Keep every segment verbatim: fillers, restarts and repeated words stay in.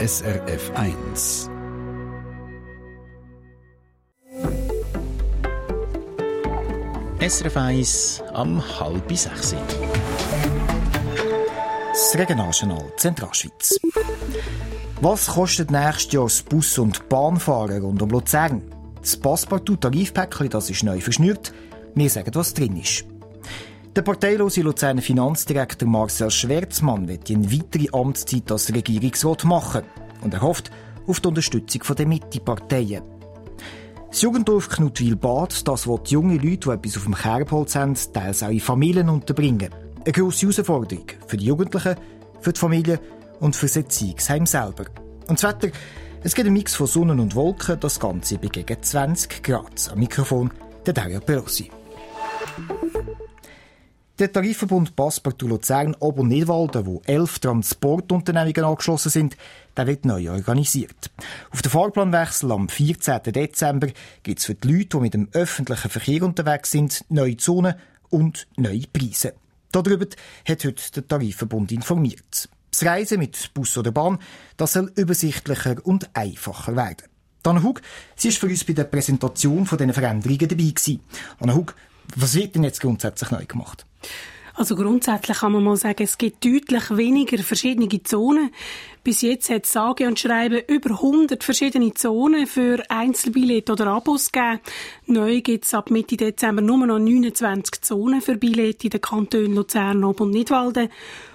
S R F eins. S R F eins am halb sechs. Das Regionaljournal Zentralschweiz. Was kostet nächstes Jahr das Bus- und Bahnfahren rund um Luzern? Das Passepartout-Tarifpäckchen, das ist neu verschnürt. Wir sagen, was drin ist. Der parteilose Luzerner Finanzdirektor Marcel Schwerzmann wird eine weitere Amtszeit als Regierungsrat machen und er hofft auf die Unterstützung der Mitte-Parteien. Das Jugenddorf Knutwil-Bad, das will junge Leute, die etwas auf dem Kerbholz haben, teils auch in Familien unterbringen. Eine grosse Herausforderung für die Jugendlichen, für die Familie und für das Erziehungsheim selber. Und das Wetter, es gibt einen Mix von Sonne und Wolken, das Ganze bei gegen zwanzig Grad. Am Mikrofon der Daria Pelosi. Der Tarifverbund Passepartout Luzern Ober-Nidwalden, wo elf Transportunternehmungen angeschlossen sind, der wird neu organisiert. Auf den Fahrplanwechsel am vierzehnten Dezember gibt es für die Leute, die mit dem öffentlichen Verkehr unterwegs sind, neue Zonen und neue Preise. Darüber hat heute der Tarifverbund informiert. Das Reisen mit Bus oder Bahn, das soll übersichtlicher und einfacher werden. Anna Hug, sie war für uns bei der Präsentation von diesen Veränderungen dabei gewesen. Anna Hug, was wird denn jetzt grundsätzlich neu gemacht? Also grundsätzlich kann man mal sagen, es gibt deutlich weniger verschiedene Zonen. Bis jetzt hat es sage und schreibe über hundert verschiedene Zonen für Einzelbillette oder Abos gegeben. Neu gibt es ab Mitte Dezember nur noch neunundzwanzig Zonen für Billette in den Kantonen Luzern, Ob- und Nidwalden.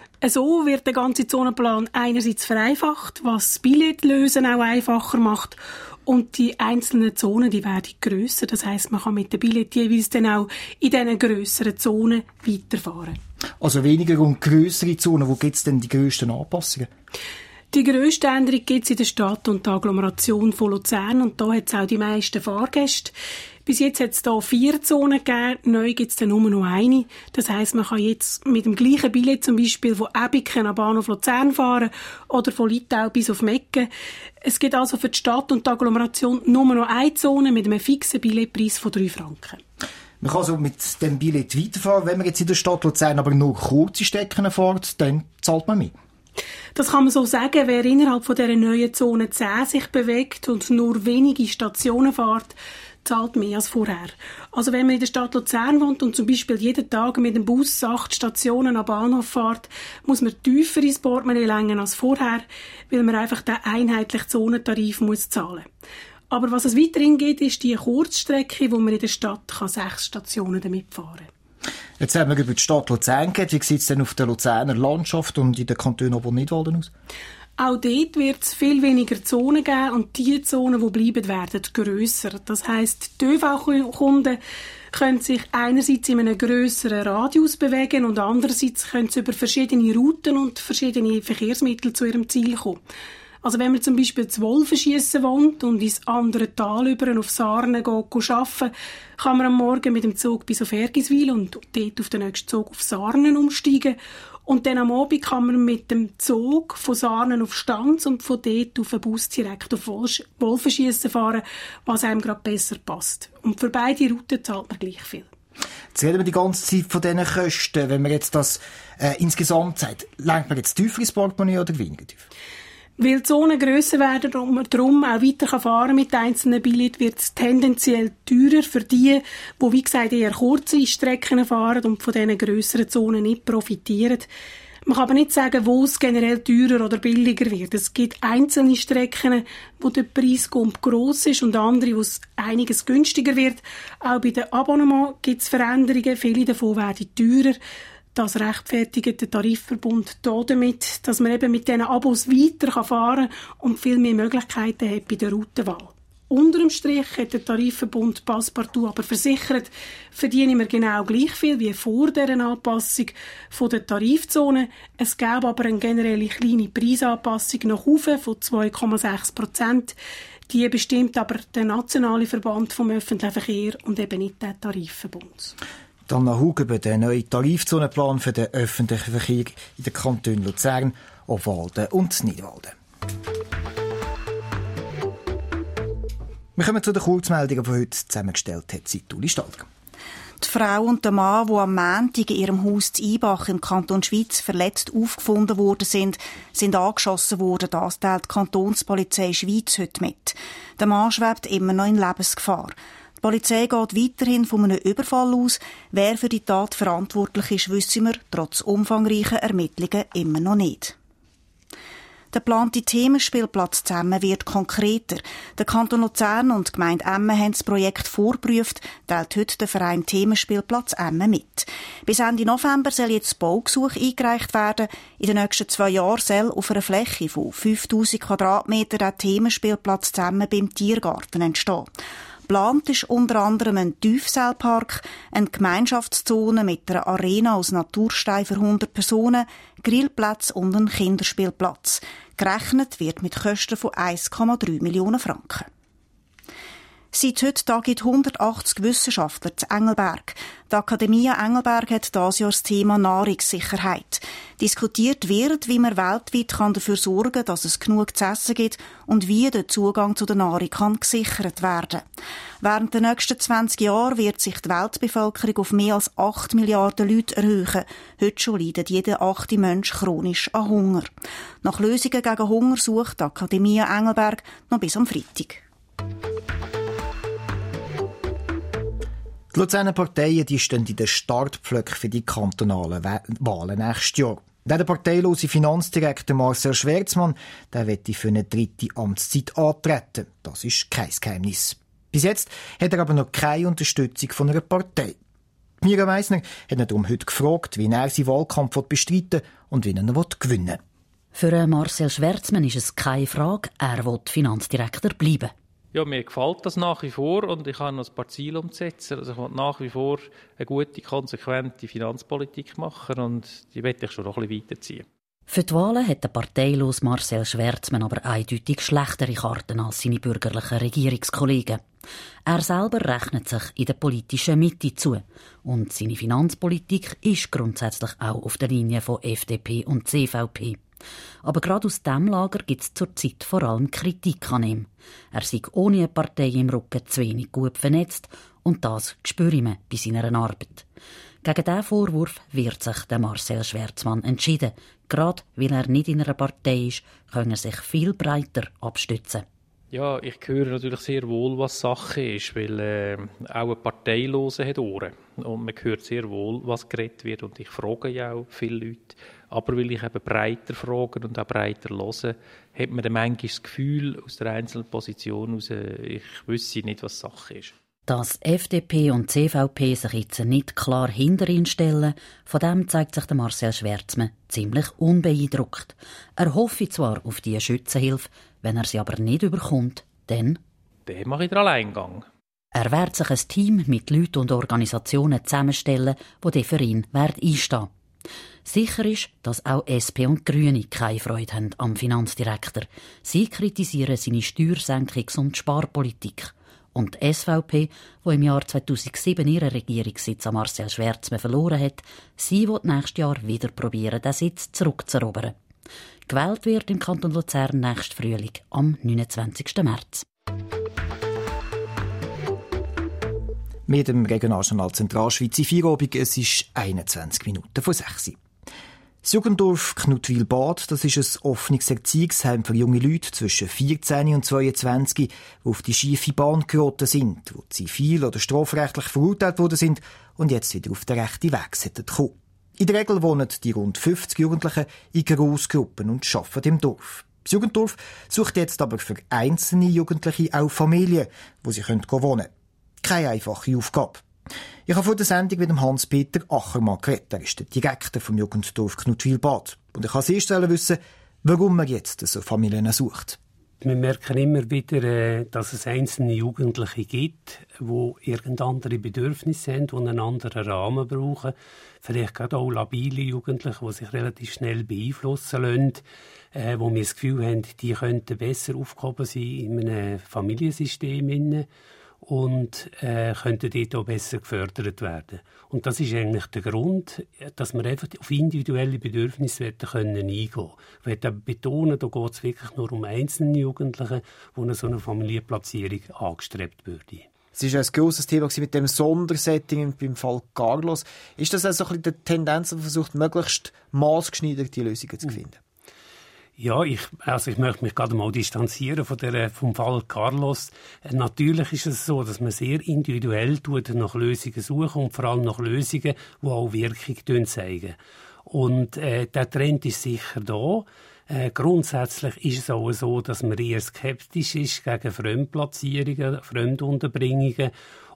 So wird der ganze Zonenplan einerseits vereinfacht, was das Billettlösen auch einfacher macht. Und die einzelnen Zonen, die werden grösser. Das heisst, man kann mit dem Billett jeweils dann auch in diesen grösseren Zonen weiterfahren. Also weniger und grössere Zonen. Wo gibt es denn die grössten Anpassungen? Die grösste Änderung gibt es in der Stadt und der Agglomeration von Luzern. Und da hat es auch die meisten Fahrgäste. Bis jetzt hat es hier vier Zonen gegeben, neu gibt es dann nur noch eine. Das heisst, man kann jetzt mit dem gleichen Billett zum Beispiel von Ebiken am Bahnhof Luzern fahren oder von Litau bis auf Mecken. Es gibt also für die Stadt und die Agglomeration nur noch eine Zone mit einem fixen Billettpreis von drei Franken. Man kann also mit dem Billett weiterfahren. Wenn man jetzt in der Stadt Luzern aber nur kurze Strecken fährt, dann zahlt man mehr. Das kann man so sagen, wer innerhalb von dieser neuen Zone zehn sich bewegt und nur wenige Stationen fährt, zahlt mehr als vorher. Also wenn man in der Stadt Luzern wohnt und zum Beispiel jeden Tag mit dem Bus acht Stationen am Bahnhof fährt, muss man tiefer ins Portemonnaie lenken als vorher, weil man einfach den einheitlichen Zonentarif muss zahlen. Aber was es weiterhin geht, ist die Kurzstrecke, wo man in der Stadt kann sechs Stationen damit fahren kann. Jetzt haben wir über die Stadt Luzern geredet. Wie sieht es denn auf der Luzerner Landschaft und in den Kantonen Ob- und Nidwalden aus? Auch dort wird es viel weniger Zonen geben und die Zonen, die bleiben, werden grösser. Das heisst, die ÖV-Kunden können sich einerseits in einem grösseren Radius bewegen und andererseits können sie über verschiedene Routen und verschiedene Verkehrsmittel zu ihrem Ziel kommen. Also wenn man zum Beispiel zu Wolfenschiessen wohnt und ins andere Tal über auf Sarnen geht, geht arbeiten, kann man am Morgen mit dem Zug bis auf Ergiswil und dort auf den nächsten Zug auf Sarnen umsteigen. Und dann am Abend kann man mit dem Zug von Sarnen auf Stanz und von dort auf den Bus direkt auf Wolfenschiessen fahren, was einem gerade besser passt. Und für beide Routen zahlt man gleich viel. Jetzt reden wir die ganze Zeit von diesen Kosten. Wenn man jetzt das äh, insgesamt sagt, lenkt man jetzt tiefer ins Portemonnaie oder weniger tief? Weil die Zonen grösser werden und man darum auch weiter fahren mit einzelnen Billett, wird es tendenziell teurer für die, die, wie gesagt, eher kurze Strecken fahren und von diesen grösseren Zonen nicht profitieren. Man kann aber nicht sagen, wo es generell teurer oder billiger wird. Es gibt einzelne Strecken, wo der Preisgump gross ist und andere, wo es einiges günstiger wird. Auch bei den Abonnements gibt es Veränderungen. Viele davon werden teurer. Das rechtfertigt der Tarifverbund damit, dass man eben mit diesen Abos weiter fahren kann und viel mehr Möglichkeiten hat bei der Routenwahl. Unter dem Strich hat der Tarifverbund Passepartout aber versichert, verdienen wir genau gleich viel wie vor dieser Anpassung der Tarifzone. Es gäbe aber eine generelle kleine Preisanpassung nach oben von zwei Komma sechs Prozent. Die bestimmt aber der nationale Verband vom öffentlichen Verkehr und eben nicht der Tarifverbund. Dann noch Hug über den neuen Tarifzonenplan für den öffentlichen Verkehr in den Kantonen Luzern, Obwalden und Nidwalden. Wir kommen zu den Kurzmeldungen, die heute zusammengestellt hat Uli Stalk. Die Frau und der Mann, die am Montag in ihrem Haus zu Ibach im Kanton Schwyz verletzt aufgefunden worden sind, sind angeschossen worden. Das teilt die Kantonspolizei Schwyz heute mit. Der Mann schwebt immer noch in Lebensgefahr. Die Polizei geht weiterhin von einem Überfall aus. Wer für die Tat verantwortlich ist, wissen wir trotz umfangreicher Ermittlungen immer noch nicht. Der geplante Themenspielplatz zusammen wird konkreter. Der Kanton Luzern und die Gemeinde Emmen haben das Projekt vorgeprüft, teilt heute der Verein Themenspielplatz Emmen mit. Bis Ende November soll jetzt das Baugesuch eingereicht werden. In den nächsten zwei Jahren soll auf einer Fläche von fünftausend Quadratmetern der Themenspielplatz zusammen beim Tiergarten entstehen. Geplant ist unter anderem ein Tiefseilpark, eine Gemeinschaftszone mit einer Arena aus Naturstein für hundert Personen, Grillplatz und ein Kinderspielplatz. Gerechnet wird mit Kosten von eins Komma drei Millionen Franken. Seit heute tagen hundertachtzig Wissenschaftler zu Engelberg. Die Akademie Engelberg hat dieses Jahr das Thema Nahrungssicherheit. Diskutiert wird, wie man weltweit dafür sorgen kann, dass es genug zu essen gibt und wie der Zugang zu der Nahrung kann gesichert werden kann. Während der nächsten zwanzig Jahre wird sich die Weltbevölkerung auf mehr als acht Milliarden Leute erhöhen. Heute schon leidet jeder achte Mensch chronisch an Hunger. Nach Lösungen gegen Hunger sucht die Akademie Engelberg noch bis am Freitag. Die Luzerner Parteien die stehen in den Startpflöcken für die kantonalen Wahlen nächstes Jahr. Der parteilose Finanzdirektor Marcel Schwerzmann der will für eine dritte Amtszeit antreten. Das ist kein Geheimnis. Bis jetzt hat er aber noch keine Unterstützung von einer Partei. Mira Meissner hat ihn darum heute gefragt, wie er seinen Wahlkampf bestreiten und wie er ihn gewinnen will. Für Marcel Schwerzmann ist es keine Frage, er will Finanzdirektor bleiben. Ja, mir gefällt das nach wie vor und ich habe noch ein paar Ziele umzusetzen. Also ich will nach wie vor eine gute, konsequente Finanzpolitik machen und die werde ich schon noch ein bisschen weiterziehen. Für die Wahlen hat der parteilos Marcel Schwerzmann aber eindeutig schlechtere Karten als seine bürgerlichen Regierungskollegen. Er selber rechnet sich in der politischen Mitte zu und seine Finanzpolitik ist grundsätzlich auch auf der Linie von F D P und C V P. Aber gerade aus diesem Lager gibt es zurzeit vor allem Kritik an ihm. Er sei ohne eine Partei im Rücken zu wenig gut vernetzt und das spüre man bei seiner Arbeit. Gegen diesen Vorwurf wehrt sich der Marcel Schwerzmann entschieden. Gerade weil er nicht in einer Partei ist, kann er sich viel breiter abstützen. Ja, ich höre natürlich sehr wohl, was Sache ist, weil äh, auch ein Parteilose hat Ohren. Und man hört sehr wohl, was geredet wird. Und ich frage ja auch viele Leute. Aber weil ich eben breiter frage und auch breiter höre, hat man dann manchmal das Gefühl, aus der einzelnen Position heraus, ich wüsste nicht, was Sache ist. Dass F D P und C V P sich jetzt nicht klar hinter ihn stellen, von dem zeigt sich der Marcel Schwerzmann ziemlich unbeeindruckt. Er hoffe zwar auf diese Schützenhilfe, wenn er sie aber nicht überkommt, dann... Dann mache ich den Alleingang. Er wird sich ein Team mit Leuten und Organisationen zusammenstellen, die für ihn einstehen. Sicher ist, dass auch S P und Grüne keine Freude haben am Finanzdirektor. Sie kritisieren seine Steuersenkungs- und Sparpolitik. Und die S V P, die im Jahr zweitausendsieben ihren Regierungssitz an Marcel Schwerzmann verloren hat, sie will nächstes Jahr wieder probieren, den Sitz zurückzuerobern. Gewählt wird im Kanton Luzern nächsten Frühling am neunundzwanzigsten März. Mit dem Regionaljournal Zentralschweiz in Feierabend, es ist einundzwanzig Minuten vor sechs. Das Jugenddorf Knutwil-Bad, das ist ein offenes Erziehungsheim für junge Leute zwischen vierzehn und zweiundzwanzig, die auf die schiefe Bahn geraten sind, die zivil- oder strafrechtlich verurteilt worden sind und jetzt wieder auf den rechten Weg sollten kommen. In der Regel wohnen die rund fünfzig Jugendlichen in Grossgruppen und arbeiten im Dorf. Das Jugenddorf sucht jetzt aber für einzelne Jugendliche auch Familien, wo sie wohnen können. Keine einfache Aufgabe. Ich habe vor der Sendung mit dem Hans-Peter Achermann geredet. Er ist der Direktor vom Jugenddorf Knutwil-Bad. Und ich kann Sie erst wissen, warum man jetzt so Familien sucht. Wir merken immer wieder, dass es einzelne Jugendliche gibt, die irgendeine andere Bedürfnisse haben, die einen anderen Rahmen brauchen. Vielleicht gerade auch labile Jugendliche, die sich relativ schnell beeinflussen lassen, äh, wo wir das Gefühl haben, die könnten besser aufgehoben sein in einem Familiensystem und äh, könnten dort auch besser gefördert werden. Und das ist eigentlich der Grund, dass wir einfach auf individuelle Bedürfnisse können eingehen können. Ich möchte betonen, da geht es wirklich nur um einzelne Jugendliche, die eine so eine Familienplatzierung angestrebt würde. Es war ein grosses Thema mit dem Sondersetting beim Fall Carlos. Ist das also ein bisschen die Tendenz, dass man versucht, möglichst maßgeschneiderte Lösungen zu finden? Ja, ich, also ich möchte mich gerade mal distanzieren von der, vom Fall Carlos. Natürlich ist es so, dass man sehr individuell tut, nach Lösungen suchen und vor allem nach Lösungen, die auch Wirkung zeigen. Und äh, der Trend ist sicher da. Äh, grundsätzlich ist es auch so, dass man eher skeptisch ist gegen Fremdplatzierungen, Fremdunterbringungen.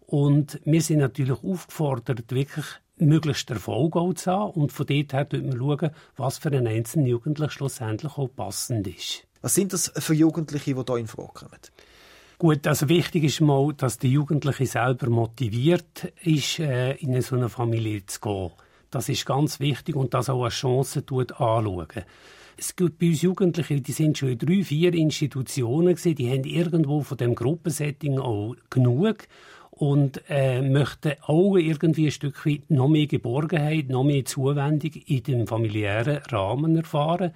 Und wir sind natürlich aufgefordert, wirklich möglichst Erfolg auch zu haben. Und von dort her schauen wir, was für einen einzelnen Jugendlichen schlussendlich auch passend ist. Was sind das für Jugendliche, die hier in Frage kommen? Gut, also wichtig ist mal, dass der Jugendliche selber motiviert ist, äh, in so eine Familie zu gehen. Das ist ganz wichtig und das auch als Chance anschauen. Es gibt bei uns Jugendliche, die sind schon in drei, vier Institutionen gewesen, die haben irgendwo von dem Gruppensetting auch genug und äh, möchten auch irgendwie ein Stück weit noch mehr Geborgenheit, noch mehr Zuwendung in dem familiären Rahmen erfahren.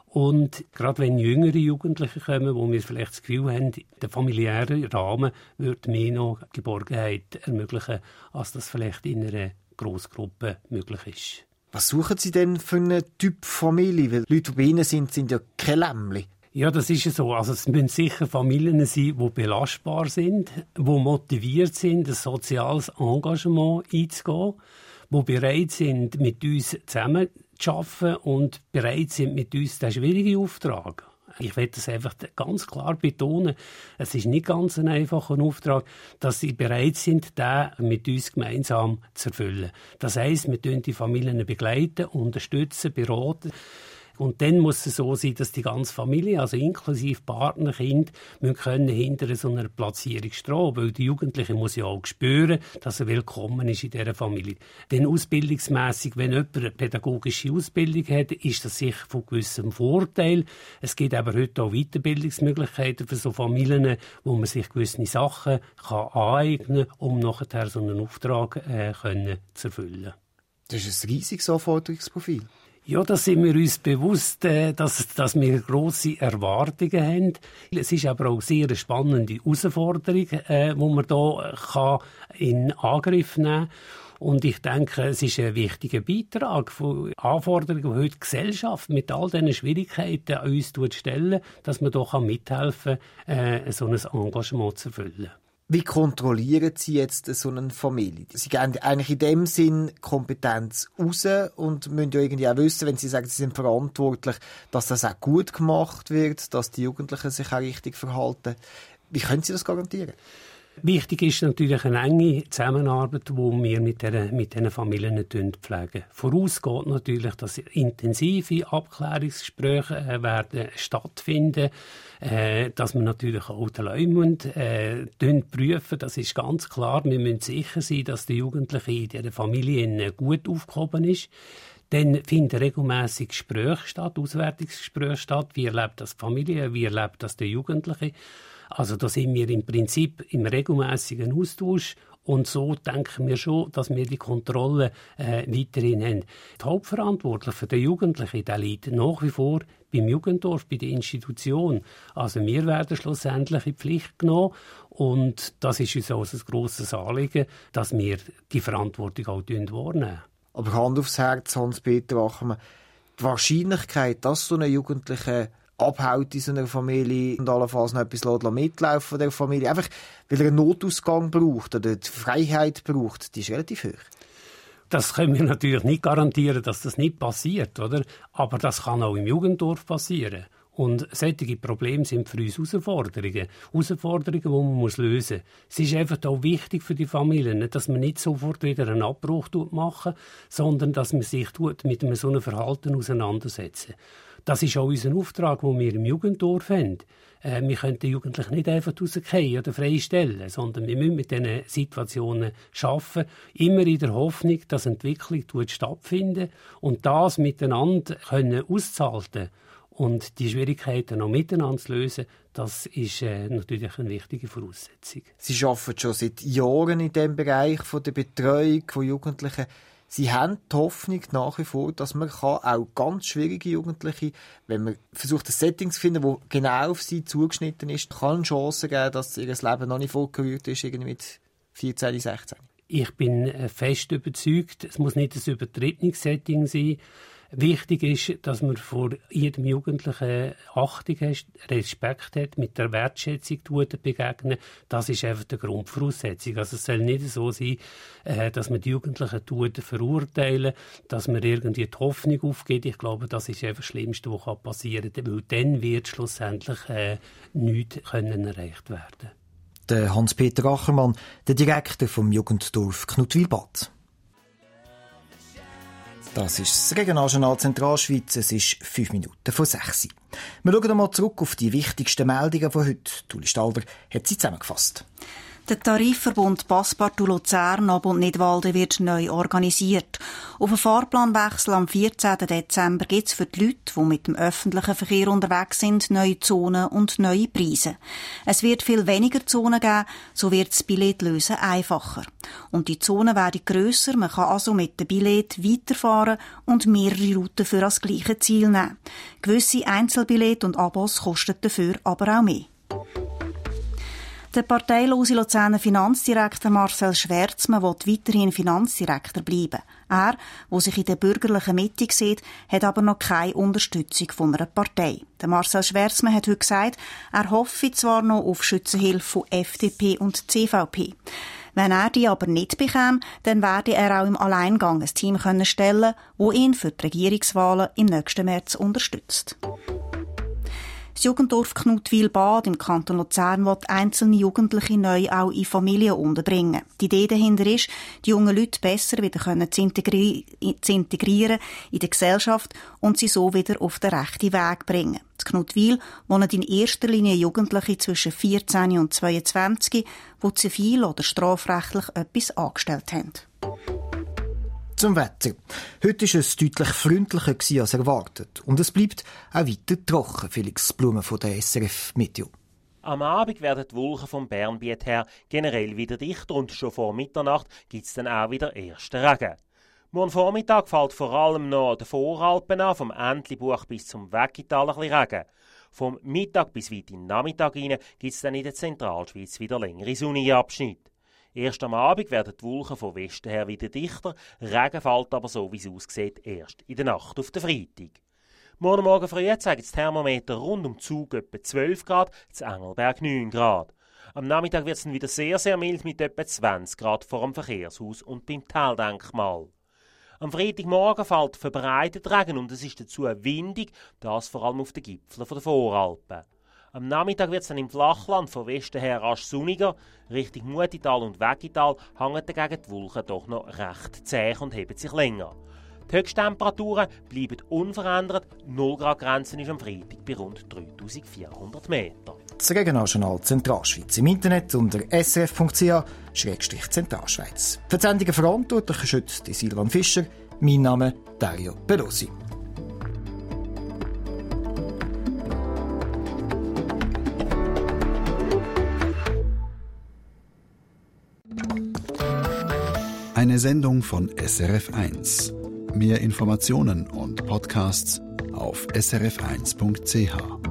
Und gerade wenn jüngere Jugendliche kommen, wo wir vielleicht das Gefühl haben, der familiäre Rahmen würde mehr noch Geborgenheit ermöglichen, als das vielleicht in einer Grossgruppe möglich ist. Was suchen Sie denn für einen Typ Familie? Weil Leute, die bei Ihnen sind, sind ja keine Lämmchen. Ja, das ist ja so. Also es müssen sicher Familien sein, die belastbar sind, die motiviert sind, ein soziales Engagement einzugehen, die bereit sind, mit uns zusammen zu arbeiten und bereit sind, mit uns den schwierigen Auftrag. Ich will das einfach ganz klar betonen. Es ist nicht ganz ein einfacher Auftrag, dass sie bereit sind, den mit uns gemeinsam zu erfüllen. Das heisst, wir begleiten die Familien begleiten, unterstützen, beraten. Und dann muss es so sein, dass die ganze Familie, also inklusive Partner, Kind, müssen können hinter so einer Platzierung stehen, weil die Jugendliche muss ja auch spüren, dass er willkommen ist in dieser Familie. Denn ausbildungsmässig, wenn jemand eine pädagogische Ausbildung hat, ist das sicher von gewissem Vorteil. Es gibt aber heute auch Weiterbildungsmöglichkeiten für so Familien, wo man sich gewisse Sachen kann aneignen kann, um nachher so einen Auftrag äh, können zu erfüllen. Das ist ein riesiges Anforderungsprofil. Ja, da sind wir uns bewusst, dass, dass wir grosse Erwartungen haben. Es ist aber auch sehr eine spannende Herausforderung, äh, die man hier kann in Angriff nehmen kann. Und ich denke, es ist ein wichtiger Beitrag von Anforderungen, die heute die Gesellschaft mit all diesen Schwierigkeiten an uns stellen, dass man hier mithelfen kann, äh, so ein Engagement zu erfüllen. Wie kontrollieren Sie jetzt so eine Familie? Sie geben eigentlich in dem Sinn Kompetenz raus und müssen ja irgendwie auch wissen, wenn Sie sagen, Sie sind verantwortlich, dass das auch gut gemacht wird, dass die Jugendlichen sich auch richtig verhalten. Wie können Sie das garantieren? Wichtig ist natürlich eine enge Zusammenarbeit, die wir mit diesen mit den Familien pflegen. Voraus geht natürlich, dass intensive Abklärungsgespräche äh, werden stattfinden, äh, dass wir natürlich auch die Leute äh, prüfen. Das ist ganz klar. Wir müssen sicher sein, dass der Jugendliche in dieser Familie gut aufgehoben ist. Dann finden regelmässig Gespräche statt, Auswertungsgespräche statt. Wie erlebt das die Familie, wie erlebt das der Jugendliche? Also da sind wir im Prinzip im regelmäßigen Austausch und so denken wir schon, dass wir die Kontrolle äh, weiterhin haben. Die Hauptverantwortliche für den Jugendlichen, der liegt nach wie vor beim Jugenddorf, bei der Institution. Also wir werden schlussendlich in die Pflicht genommen und das ist uns auch ein grosses Anliegen, dass wir die Verantwortung auch wahrnehmen. Aber Hand aufs Herz, Hans-Peter Ackermann, die Wahrscheinlichkeit, dass so eine Jugendliche abhaut in so einer Familie und allenfalls noch etwas mitlaufen von der Familie, einfach weil er einen Notausgang braucht oder die Freiheit braucht, die ist relativ hoch. Das können wir natürlich nicht garantieren, dass das nicht passiert, oder? Aber das kann auch im Jugenddorf passieren. Und solche Probleme sind für uns Herausforderungen. Herausforderungen, die man muss lösen muss. Es ist einfach auch wichtig für die Familien, dass man nicht sofort wieder einen Abbruch machen, sondern dass man sich mit einem so einem Verhalten auseinandersetzt. Das ist auch unser Auftrag, den wir im Jugenddorf haben. Äh, wir können die Jugendlichen nicht einfach rausgehen oder freistellen, sondern wir müssen mit diesen Situationen arbeiten, immer in der Hoffnung, dass Entwicklung stattfindet und das miteinander können auszuhalten und die Schwierigkeiten auch miteinander zu lösen, das ist äh, natürlich eine wichtige Voraussetzung. Sie arbeiten schon seit Jahren in diesem Bereich von der Betreuung von Jugendlichen. Sie haben die Hoffnung nach wie vor, dass man auch ganz schwierige Jugendliche, wenn man versucht, ein Setting zu finden, das genau auf sie zugeschnitten ist, kann Chancen geben, dass ihr Leben noch nicht vollgerührt ist irgendwie mit vierzehn, sechzehn? Ich bin fest überzeugt, es muss nicht ein übertretenes Setting sein. Wichtig ist, dass man vor jedem Jugendlichen Achtung hat, Respekt hat, mit der Wertschätzung begegnen. Das ist einfach die Grundvoraussetzung. Also es soll nicht so sein, dass man die Jugendlichen verurteilen, dass man irgendwie die Hoffnung aufgeht. Ich glaube, das ist einfach das Schlimmste, was passieren kann, weil dann wird schlussendlich äh, nichts können erreicht werden. Der Hans-Peter Achermann, der Direktor vom Jugenddorf Knutwil-Bad. Das ist das Regionaljournal Zentralschweiz. Es ist fünf Minuten vor sechs. Wir schauen einmal zurück auf die wichtigsten Meldungen von heute. Uli Stalder hat sie zusammengefasst. Der Tarifverbund Passepartout Luzern ab und Nidwalden wird neu organisiert. Auf einen Fahrplanwechsel am vierzehnten Dezember gibt es für die Leute, die mit dem öffentlichen Verkehr unterwegs sind, neue Zonen und neue Preise. Es wird viel weniger Zonen geben, so wird das Billettlösen einfacher. Und die Zonen werden grösser, man kann also mit dem Billett weiterfahren und mehrere Routen für das gleiche Ziel nehmen. Gewisse Einzelbillette und Abos kosten dafür aber auch mehr. Der parteilose Luzerner Finanzdirektor Marcel Schwärzman will weiterhin Finanzdirektor bleiben. Er, der sich in der bürgerlichen Mitte sieht, hat aber noch keine Unterstützung von einer Partei. Der Marcel Schwärzman hat heute gesagt, er hoffe zwar noch auf Schützenhilfe von F D P und C V P. Wenn er die aber nicht bekäme, dann werde er auch im Alleingang ein Team stellen können, das ihn für die Regierungswahlen im nächsten März unterstützt. Das Jugenddorf Knutwil-Bad im Kanton Luzern will einzelne Jugendliche neu auch in Familien unterbringen. Die Idee dahinter ist, die jungen Leute besser wieder zu, integri- zu integrieren in die Gesellschaft und sie so wieder auf den rechten Weg bringen. In Knutwil wohnen in erster Linie Jugendliche zwischen vierzehn und zweiundzwanzig, die zivil oder strafrechtlich etwas angestellt haben. Zum Wetter. Heute war es deutlich freundlicher als erwartet. Und es bleibt auch weiter trocken, Felix Blume von der S R F Meteo. Am Abend werden die Wolken vom Bernbiet her generell wieder dichter und schon vor Mitternacht gibt es dann auch wieder ersten Regen. Morgen Vormittag fällt vor allem noch den Voralpen an, vom Entlebuch bis zum Weggital ein bisschen Regen. Vom Mittag bis weit in den Nachmittag hinein gibt es dann in der Zentralschweiz wieder längere sonnige Abschnitte. Erst am Abend werden die Wolken von Westen her wieder dichter, Regen fällt aber, so wie es aussieht, erst in der Nacht auf den Freitag. Morgen Morgen früh zeigen das Thermometer rund um Zug etwa zwölf Grad, zu Engelberg neun Grad. Am Nachmittag wird es dann wieder sehr, sehr mild mit etwa zwanzig Grad vor dem Verkehrshaus und beim Taldenkmal. Am Freitagmorgen fällt verbreitet Regen und es ist dazu windig, das vor allem auf den Gipfeln der Voralpen. Am Nachmittag wird es dann im Flachland von Westen her rasch sonniger. Richtung Mutital und Weggital hängen dagegen die Wolken doch noch recht zäh und heben sich länger. Die Höchsttemperaturen bleiben unverändert. null Grad Grenze ist am Freitag bei rund dreitausendvierhundert Meter. Das Regionaljournal Zentralschweiz im Internet unter s r f punkt c h slash zentralschweiz. Für die Sendungen verantwortlich ist heute Silvan Fischer. Mein Name Dario Pelosi. Eine Sendung von S R F eins. Mehr Informationen und Podcasts auf s r f eins punkt c h.